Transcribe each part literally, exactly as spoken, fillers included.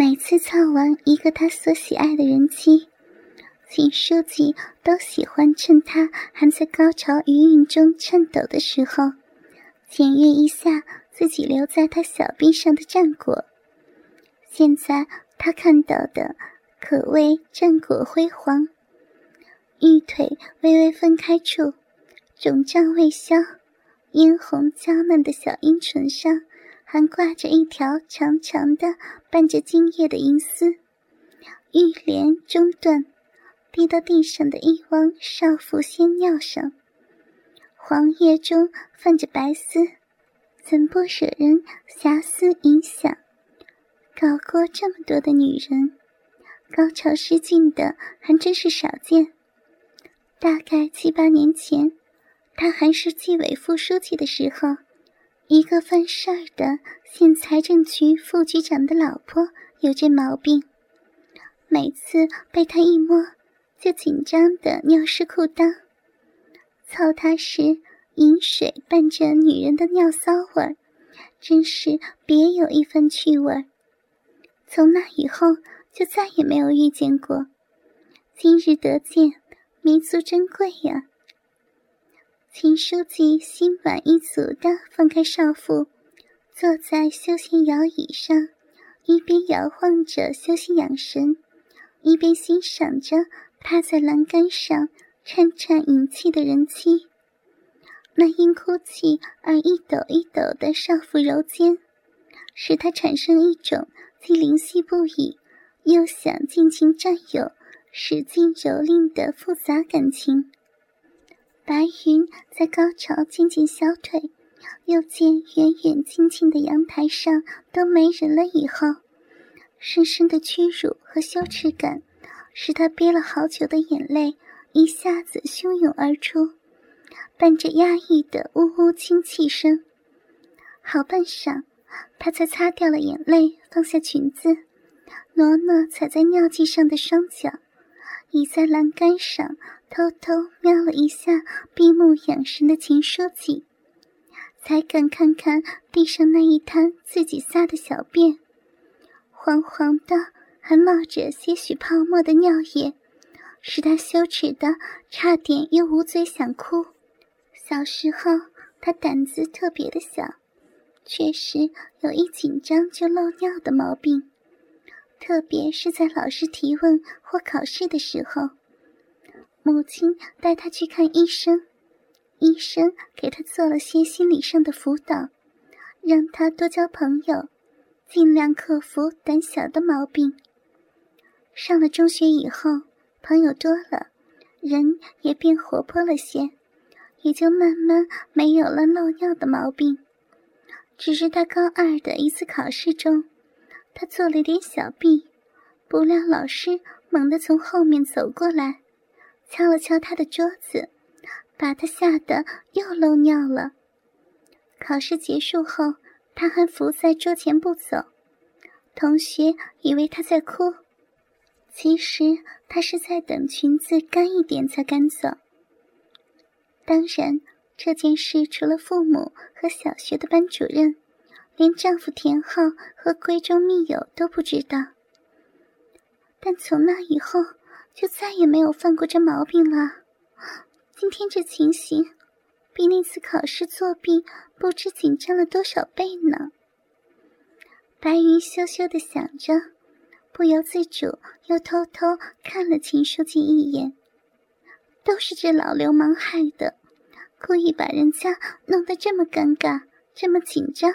每次操完一个他所喜爱的人妻，秦书记都喜欢趁他还在高潮余韵中颤抖的时候，检阅一下自己留在他小臂上的战果。现在他看到的可谓战果辉煌，玉腿微微分开处，肿胀未消，嫣红娇嫩的小阴唇上还挂着一条长长的伴着精液的银丝，玉帘中断，滴到地上的一汪少妇鲜尿上，黄叶中泛着白丝，怎不惹人遐思影想。搞过这么多的女人，高潮失禁的还真是少见。大概七八年前，他还是纪委副书记的时候，一个犯事儿的县财政局副局长的老婆有这毛病，每次被他一摸就紧张的尿湿裤裆，操他时饮水伴着女人的尿骚味，真是别有一番趣味。从那以后就再也没有遇见过，今日得见，弥足珍贵呀。秦书记心满意足地放开少妇，坐在休闲摇椅上，一边摇晃着休息养神，一边欣赏着趴在栏杆上颤颤引气的人妻。那因哭泣而一抖一抖的少妇揉肩，使他产生一种既灵犀不已又想尽情占有使劲蹂躏的复杂感情。白云在高潮渐渐消退，又见远远近近的阳台上都没人了以后，深深的屈辱和羞耻感使他憋了好久的眼泪一下子汹涌而出，伴着压抑的呜呜轻泣声。好半晌，他才擦掉了眼泪，放下裙子，挪挪踩在尿迹上的双脚，倚在栏杆上偷偷瞄了一下闭目养神的秦书记，才敢看看地上那一滩自己撒的小便，黄黄的还冒着些许泡沫的尿液，使他羞耻的差点又捂嘴想哭。小时候他胆子特别的小，确实有一紧张就漏尿的毛病，特别是在老师提问或考试的时候。母亲带他去看医生，医生给他做了些心理上的辅导，让他多交朋友，尽量克服胆小的毛病。上了中学以后，朋友多了，人也变活泼了些，也就慢慢没有了漏尿的毛病。只是他高二的一次考试中，他做了点小弊，不料老师猛地从后面走过来，敲了敲他的桌子，把他吓得又漏尿了。考试结束后，他还伏在桌前不走，同学以为他在哭，其实他是在等裙子干一点才敢走。当然，这件事除了父母和小学的班主任，连丈夫田浩和闺中密友都不知道。但从那以后就再也没有犯过这毛病了。今天这情形比那次考试作弊不知紧张了多少倍呢。白云羞羞地想着，不由自主又偷偷看了秦书记一眼。都是这老流氓害的，故意把人家弄得这么尴尬，这么紧张，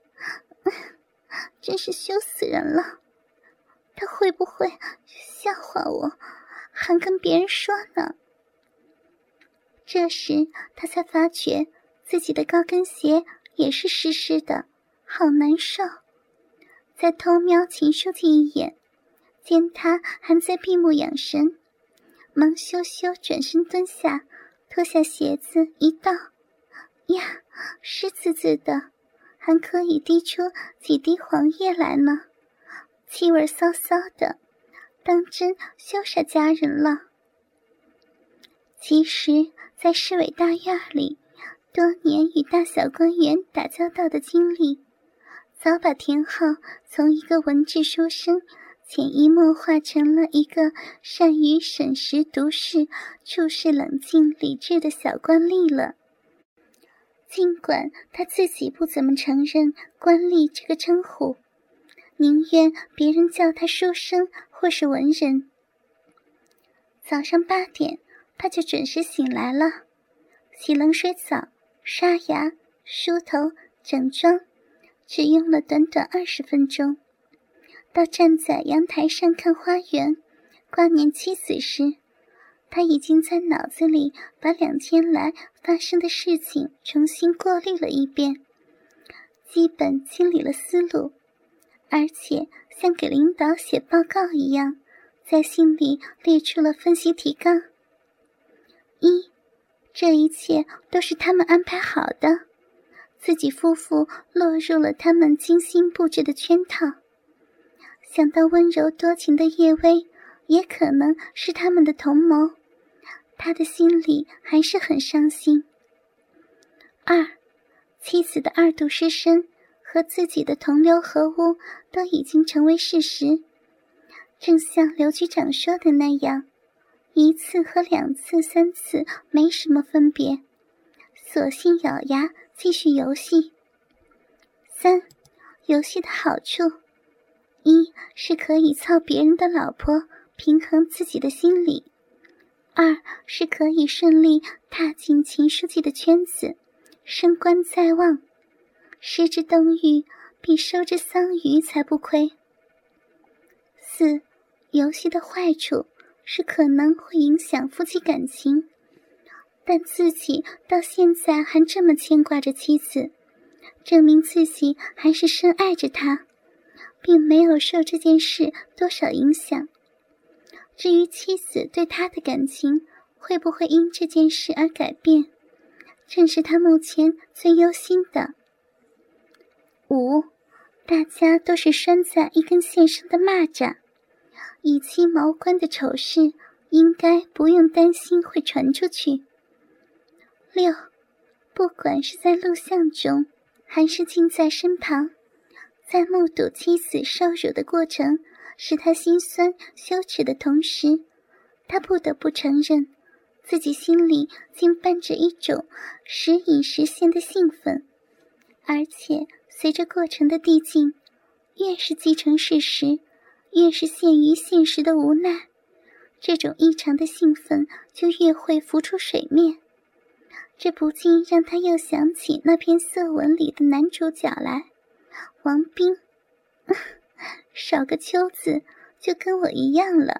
真是羞死人了。他会不会笑话我，还跟别人说呢？这时他才发觉自己的高跟鞋也是湿湿的，好难受。再偷瞄秦书记一眼，见他还在闭目养神，忙羞羞转身蹲下，脱下鞋子一倒，呀，湿滋滋的，还可以滴出几滴黄液来呢，气味骚骚的，当真羞煞家人了。其实在市委大院里多年与大小官员打交道的经历， 早把田浩从一个文质书生潜移默化成了一个善于审时度势、处事冷静理智的小官吏了。尽管他自己不怎么承认官吏这个称呼，宁愿别人叫他书生或是文人。早上八点他就准时醒来了，洗冷水澡，刷牙，梳头，整装，只用了短短二十分钟。到站在阳台上看花园，挂念妻子时，他已经在脑子里把两天来发生的事情重新过滤了一遍，基本清理了思路，而且像给领导写报告一样，在信里列出了分析提纲。一，这一切都是他们安排好的，自己夫妇落入了他们精心布置的圈套。想到温柔多情的叶薇也可能是他们的同谋，他的心里还是很伤心。二，妻子的二度失身和自己的同流合污都已经成为事实，正像刘局长说的那样，一次和两次、三次没什么分别，索性咬牙继续游戏。三，游戏的好处，一是可以操别人的老婆，平衡自己的心理；二是可以顺利踏进秦书记的圈子，升官在望，失之东隅比收之桑榆才不亏。四，游戏的坏处是可能会影响夫妻感情，但自己到现在还这么牵挂着妻子，证明自己还是深爱着她，并没有受这件事多少影响。至于妻子对他的感情会不会因这件事而改变，正是他目前最忧心的。五，大家都是拴在一根线上的蚂蚱，以妻谋官的丑事应该不用担心会传出去。六，不管是在录像中还是近在身旁，在目睹妻子受辱的过程使他心酸羞耻的同时，他不得不承认自己心里竟伴着一种时隐时现的兴奋，而且随着过程的递进，越是既成事实，越是陷于现实的无奈，这种异常的兴奋就越会浮出水面。这不禁让他又想起那篇色文里的男主角来，王斌。少个秋字就跟我一样了。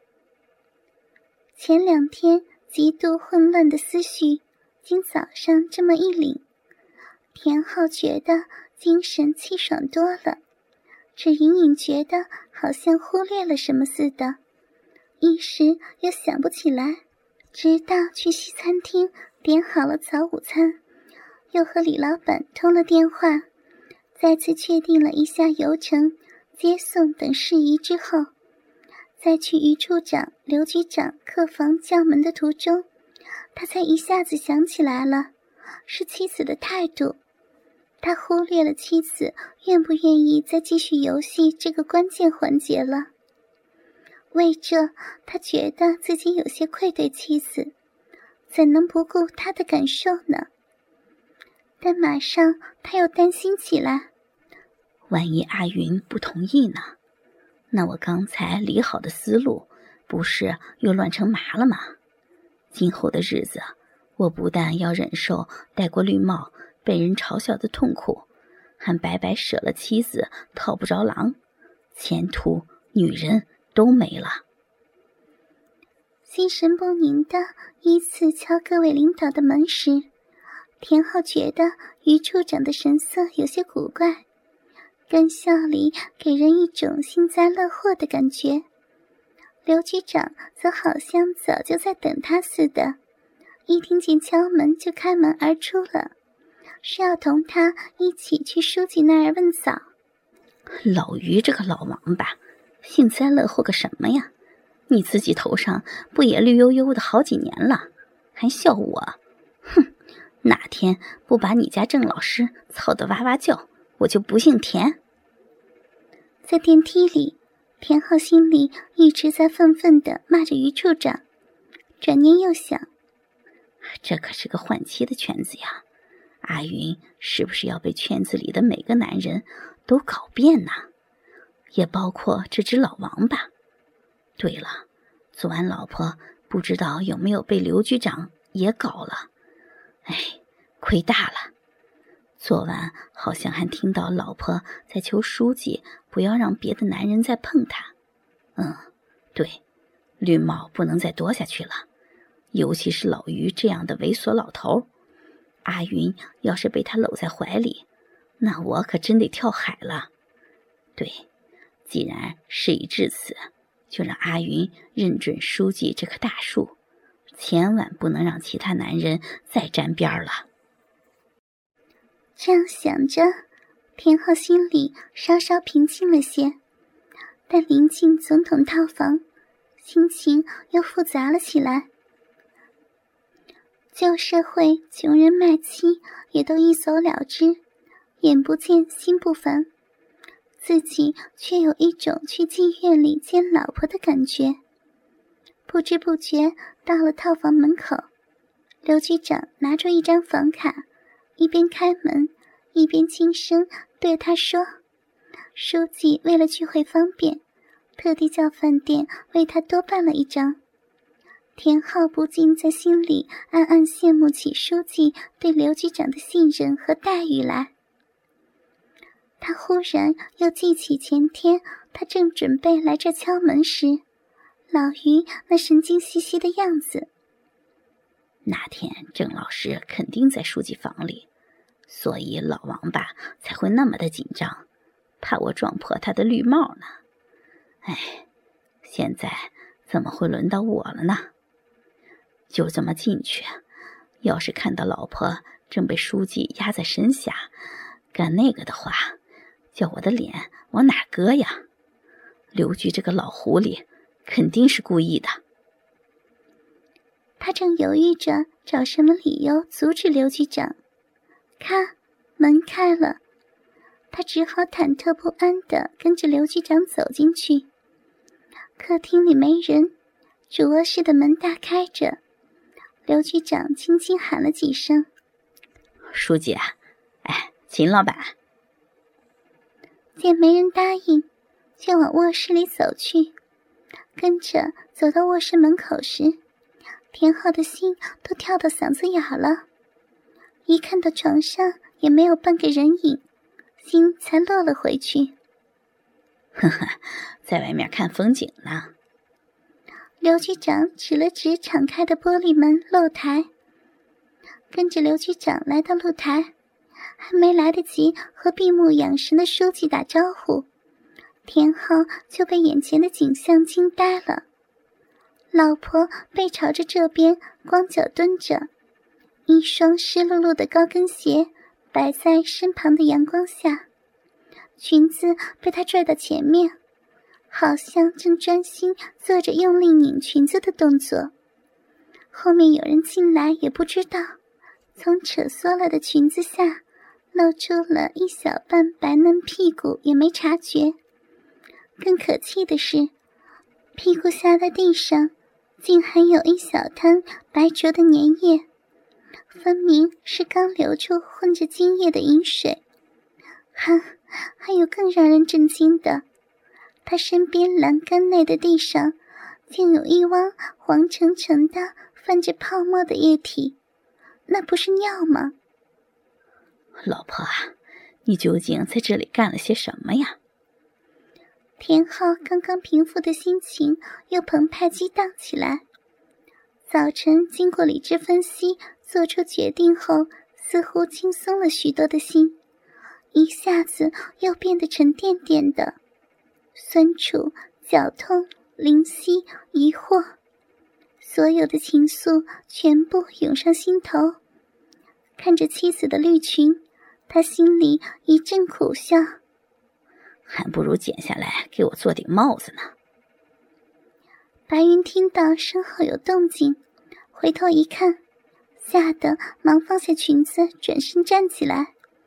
前两天极度混乱的思绪经早上这么一领，田浩觉得精神气爽多了，只隐隐觉得好像忽略了什么似的，一时又想不起来，直到去西餐厅点好了早午餐，又和李老板通了电话，再次确定了一下流程、接送等事宜之后，在去于处长、刘局长客房叫门的途中，他才一下子想起来了，是妻子的态度。他忽略了妻子愿不愿意再继续游戏这个关键环节了。为这，他觉得自己有些愧对妻子，怎能不顾她的感受呢？但马上他又担心起来， 万一阿云不同意呢？那我刚才理好的思路不是又乱成麻了吗？今后的日子，我不但要忍受戴过绿帽被人嘲笑的痛苦，还白白舍了妻子套不着狼，前途女人都没了。 心神不宁地依次敲各位领导的门时，田浩觉得于处长的神色有些古怪，干笑里给人一种幸灾乐祸的感觉。刘局长则好像早就在等他似的，一听见敲门就开门而出了，是要同他一起去书记那儿问早。 老于这个老王八，幸灾乐祸个什么呀？你自己头上不也绿油油的好几年了，还笑我？哼，哪天不把你家郑老师操得哇哇叫， 我就不姓田。 在电梯里，田浩心里一直在愤愤地骂着于处长，转念又想， 这可是个换妻的圈子呀，阿云是不是要被圈子里的每个男人都搞遍呢？也包括这只老王八。对了，昨晚老婆不知道有没有被刘局长也搞了。哎，亏大了。昨晚好像还听到老婆在求书记不要让别的男人再碰她。嗯，对，绿帽不能再多下去了，尤其是老于这样的猥琐老头。阿云要是被他搂在怀里，那我可真得跳海了。对，既然事已至此，就让阿云认准书记这棵大树，千万不能让其他男人再沾边了。 这样想着，田浩心里稍稍平静了些，但临近总统套房，心情又复杂了起来。旧社会穷人卖妻也都一走了之，眼不见心不烦，自己却有一种去妓院里见老婆的感觉。不知不觉到了套房门口，刘局长拿出一张房卡，一边开门一边轻声对他说，书记为了聚会方便，特地叫饭店为他多办了一张。田浩不禁在心里暗暗羡慕起书记对刘局长的信任和待遇来。他忽然又记起前天他正准备来这敲门时，老于那神经兮兮的样子。 那天郑老师肯定在书记房里，所以老王八才会那么的紧张，怕我撞破他的绿帽呢。哎，现在怎么会轮到我了呢？就这么进去，要是看到老婆正被书记压在身下，干那个的话，叫我的脸往哪搁呀？刘局这个老狐狸肯定是故意的。 他正犹豫着找什么理由阻止刘局长，咔，门开了，他只好忐忑不安地跟着刘局长走进去。客厅里没人，主卧室的门大开着，刘局长轻轻喊了几声：“ 书记啊，哎，秦老板。” 见没人答应，就往卧室里走去。跟着走到卧室门口时，田浩的心都跳到嗓子眼了。一看到床上也没有半个人影，心才落了回去。 呵呵，在外面看风景呢。 刘局长指了指敞开的玻璃门露台，跟着刘局长来到露台，还没来得及和闭目养神的书记打招呼，田浩就被眼前的景象惊呆了。老婆背朝着这边，光脚蹲着，一双湿漉漉的高跟鞋摆在身旁的阳光下，裙子被他拽到前面，好像正专心做着用力拧裙子的动作。后面有人进来也不知道，从扯缩了的裙子下露出了一小半白嫩屁股也没察觉。更可气的是，屁股下的地上竟还有一小滩白浊的粘液，分明是刚流出混着精液的饮水。还还有更让人震惊的，他身边栏杆内的地上竟有一汪黄澄澄的泛着泡沫的液体，那不是尿吗？ 老婆啊，你究竟在这里干了些什么呀？ 田浩刚刚平复的心情又澎湃激荡起来。早晨经过理智分析做出决定后，似乎轻松了许多的心，一下子又变得沉甸甸的，酸楚、绞痛、灵犀、疑惑，所有的情愫全部涌上心头。看着妻子的绿裙，他心里一阵苦笑， 还不如剪下来给我做顶帽子呢。 白云听到身后有动静，回头一看，吓得忙放下裙子，转身站起来，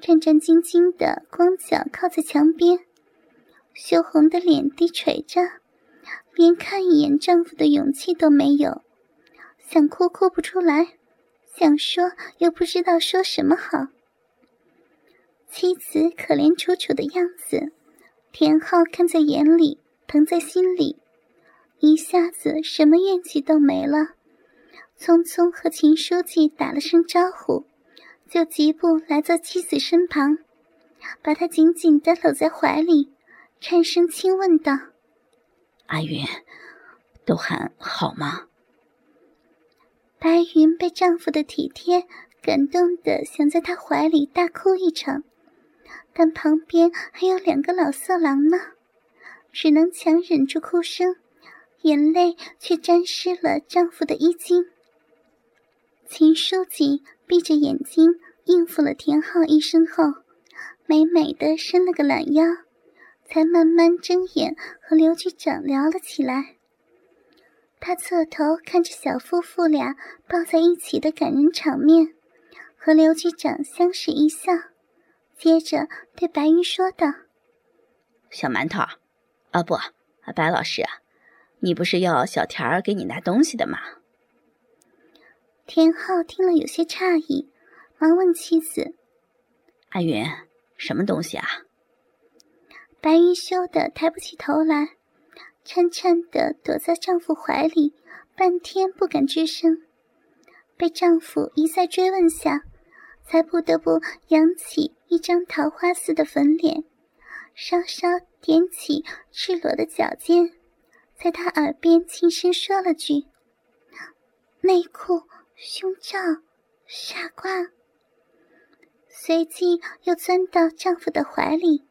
战战兢兢地光脚靠在墙边，羞红的脸低垂着，连看一眼丈夫的勇气都没有，想哭哭不出来，想说又不知道说什么好。妻子可怜楚楚的样子，田浩看在眼里，疼在心里，一下子什么怨气都没了，匆匆和秦书记打了声招呼，就疾步来到妻子身旁，把她紧紧地搂在怀里，颤声轻问道： 阿云，都还好吗？ 白云被丈夫的体贴感动得想在他怀里大哭一场，但旁边还有两个老色狼呢，只能强忍住哭声，眼泪却沾湿了丈夫的衣襟。秦书记闭着眼睛应付了田浩一声后，美美地伸了个懒腰，才慢慢睁眼和刘局长聊了起来。他侧头看着小夫妇俩抱在一起的感人场面，和刘局长相视一笑，接着对白云说道： 小馒头，啊不，白老师，你不是要小田儿给你拿东西的吗？ 田浩听了有些诧异，忙问妻子： 阿云，什么东西啊？ 白云羞得抬不起头来，颤颤地躲在丈夫怀里，半天不敢吱声。被丈夫一再追问下，才不得不扬起一张桃花似的粉脸，稍稍踮起赤裸的脚尖，在他耳边轻声说了句：内裤、胸罩、傻瓜。随即又钻到丈夫的怀里。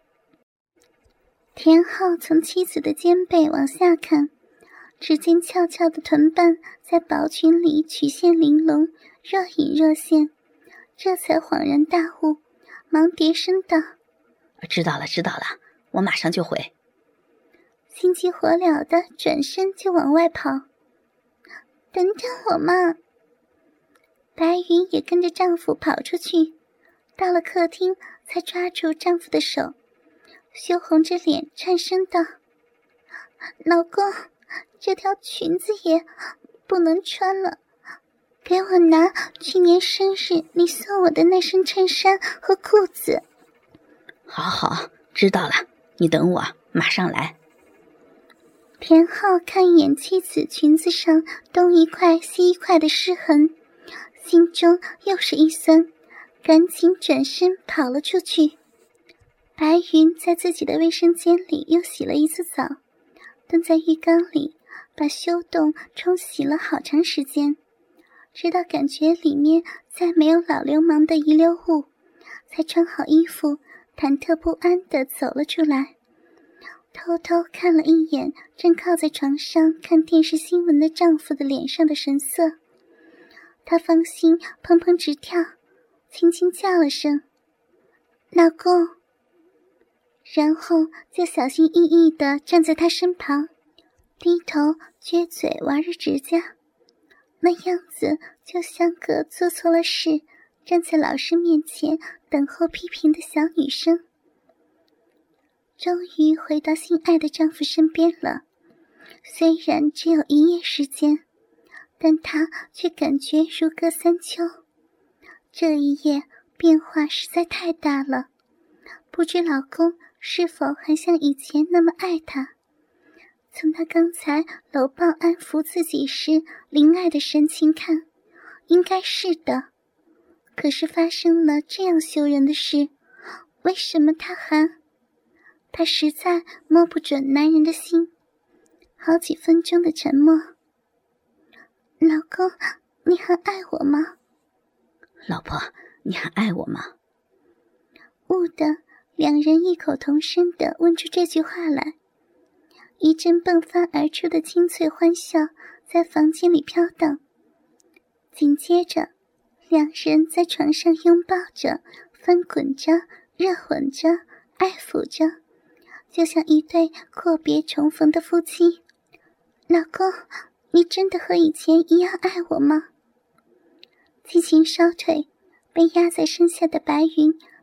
田浩从妻子的肩背往下看，只见翘翘的臀瓣在薄裙里曲线玲珑，若隐若现，这才恍然大悟，忙叠声道： 知道了知道了，我马上就回。 心急火燎的转身就往外跑。等等我嘛！白云也跟着丈夫跑出去，到了客厅才抓住丈夫的手，羞红着脸颤声道：老公，这条裙子也不能穿了，给我拿去年生日你送我的那身衬衫和裤子。 好好，知道了，你等我，马上来。 田浩看一眼妻子裙子上东一块西一块的湿痕，心中又是一酸，赶紧转身跑了出去。白云在自己的卫生间里又洗了一次澡，蹲在浴缸里把修洞冲洗了好长时间，直到感觉里面再没有老流氓的遗留物，才穿好衣服，忐忑不安地走了出来，偷偷看了一眼正靠在床上看电视新闻的丈夫的脸上的神色，她芳心砰砰直跳，轻轻叫了声老公，然后就小心翼翼地站在他身旁，低头撅嘴玩着指甲，那样子就像个做错了事站在老师面前等候批评的小女生。终于回到心爱的丈夫身边了，虽然只有一夜时间，但她却感觉如隔三秋。这一夜变化实在太大了，不知老公是否还像以前那么爱她。从他刚才搂抱安抚自己时怜爱的神情看，应该是的。可是发生了这样羞人的事，为什么他还……他实在摸不准男人的心。好几分钟的沉默。老公，你还爱我吗？ 老婆，你还爱我吗？ 兀的，两人异口同声地问出这句话来。一阵迸发而出的清脆欢笑在房间里飘荡，紧接着两人在床上拥抱着，翻滚着，热吻着，爱抚着，就像一对阔别重逢的夫妻。老公，你真的和以前一样爱我吗？激情烧退，被压在身下的白云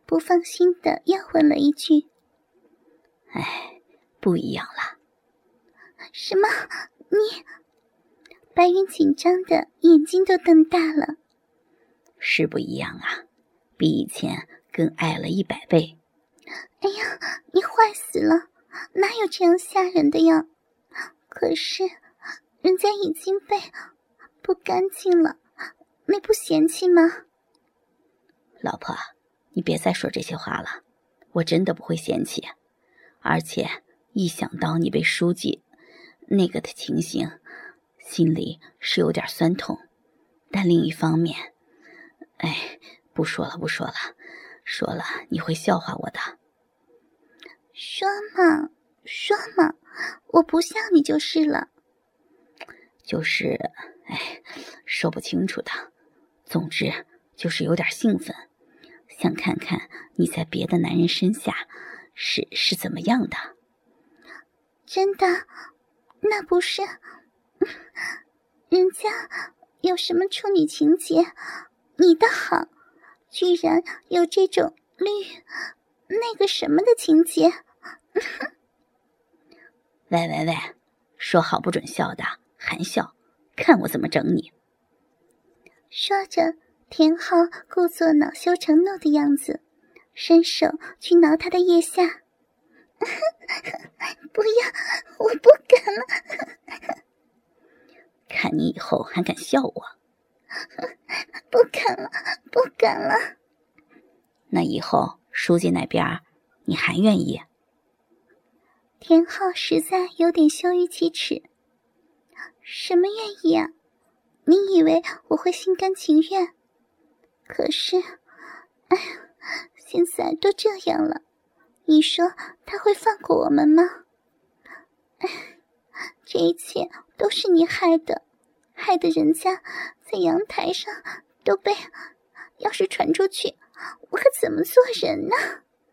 不放心的又问了一句： 哎，不一样了。 什么？你……白云紧张的眼睛都瞪大了。 是不一样啊，比以前更爱了一百倍。 哎呀，你坏死了，哪有这样吓人的呀？可是人家已经被不干净了，你不嫌弃吗？ 老婆，你别再说这些话了，我真的不会嫌弃。而且一想到你被书记那个的情形，心里是有点酸痛。但另一方面，哎，不说了不说了，说了你会笑话我的。 说嘛说嘛，我不笑你就是了。 就是哎，说不清楚的，总之就是有点兴奋，想看看你在别的男人身下是是怎么样的。 真的？那不是人家有什么处女情节，你的好居然有这种绿那个什么的情节。 喂喂喂，说好不准笑的还笑，看我怎么整你。 说着，田浩故作恼羞成怒的样子，伸手去挠他的腋下。不要，我不敢了。 看你以后还敢笑我。 不敢了，不敢了。 那以后书记那边你还愿意？ 田浩实在有点羞于启齿。什么愿意啊？你以为我会心甘情愿？可是，哎呀，现在都这样了，你说他会放过我们吗？哎，这一切都是你害的，害得人家在阳台上都被……要是传出去，我可怎么做人呢？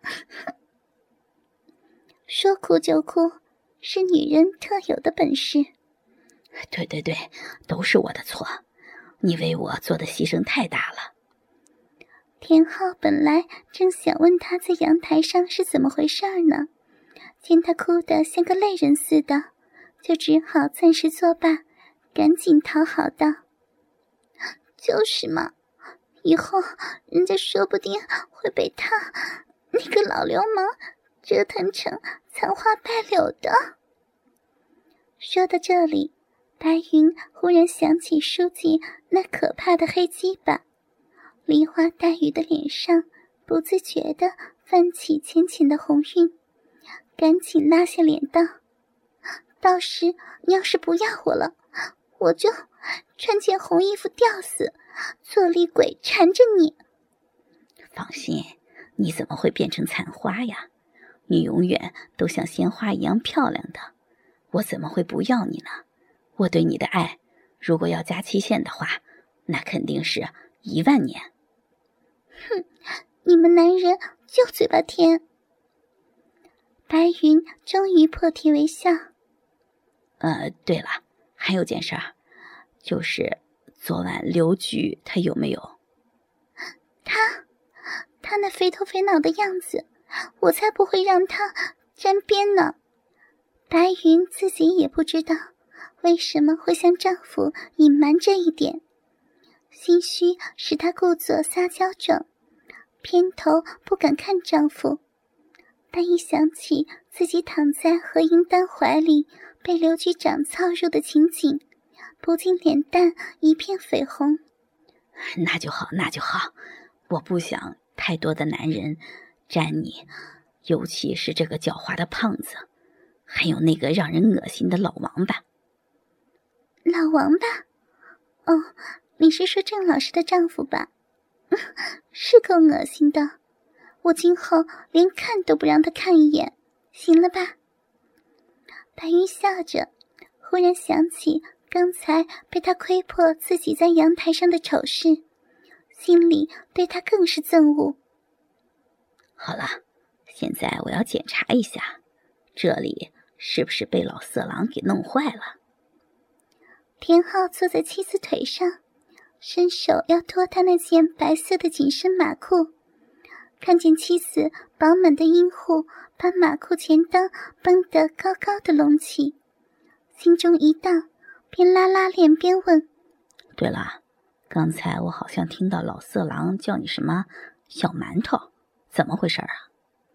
说哭就哭，是女人特有的本事。 对对对，都是我的错，你为我做的牺牲太大了。 田浩本来正想问他在阳台上是怎么回事呢，见他哭得像个泪人似的，就只好暂时作罢，赶紧讨好道：就是嘛，以后人家说不定会被他那个老流氓折腾成残花败柳的。说到这里，白云忽然想起书记那可怕的黑鸡巴，梨花带雨的脸上不自觉地泛起浅浅的红晕，赶紧拉下脸道：到时你要是不要我了，我就穿件红衣服吊死，做厉鬼缠着你。 放心，你怎么会变成残花呀？你永远都像鲜花一样漂亮的，我怎么会不要你呢？我对你的爱，如果要加期限的话，那肯定是一万年。 哼，你们男人就嘴巴甜。白云终于破涕为笑。 呃，对了，还有件事儿，就是昨晚刘局他有没有？ 他，他那肥头肥脑的样子，我才不会让他沾边呢。白云自己也不知道为什么会向丈夫隐瞒这一点，心虚使她故作撒娇状，偏头不敢看丈夫。但一想起自己躺在何英丹怀里被刘局长操入的情景，不禁脸蛋一片绯红。 那就好，那就好，我不想太多的男人沾你，尤其是这个狡猾的胖子，还有那个让人恶心的老王八。 老王八？哦，你是说郑老师的丈夫吧？是够恶心的，我今后连看都不让他看一眼，行了吧？白云笑着，忽然想起刚才被他窥破自己在阳台上的丑事，心里对他更是憎恶。 好了，现在我要检查一下，这里是不是被老色狼给弄坏了。 田浩坐在妻子腿上，伸手要脱他那件白色的紧身马裤， 看见妻子饱满的阴户把马裤前裆绷得高高的隆起，心中一荡，边拉拉链边问： 对了，刚才我好像听到老色狼叫你什么小馒头，怎么回事啊？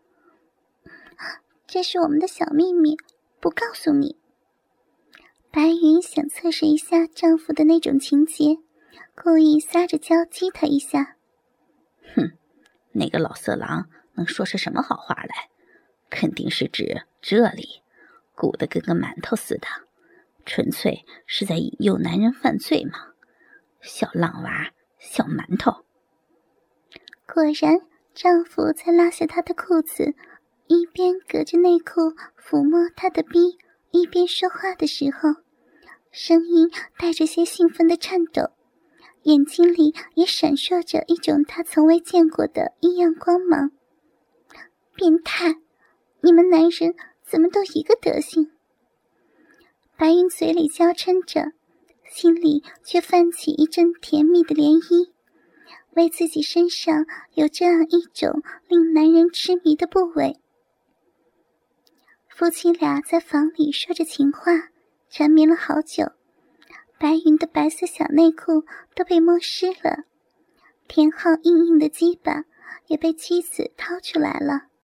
这是我们的小秘密，不告诉你。白云想测试一下丈夫的那种情节，故意撒着娇激他一下。 哼，那个老色狼能说出什么好话来？肯定是指这里鼓得跟个馒头似的，纯粹是在引诱男人犯罪嘛。小浪娃，小馒头。 果然，丈夫在拉下她的裤子，一边隔着内裤抚摸她的逼，一边说话的时候，声音带着些兴奋的颤抖，眼睛里也闪烁着一种他从未见过的异样光芒。变态！你们男人怎么都一个德行？白云嘴里娇嗔着，心里却泛起一阵甜蜜的涟漪，为自己身上有这样一种令男人痴迷的部位。夫妻俩在房里说着情话，缠绵了好久。白云的白色小内裤都被摸湿了，田浩硬硬的鸡巴也被妻子掏出来了。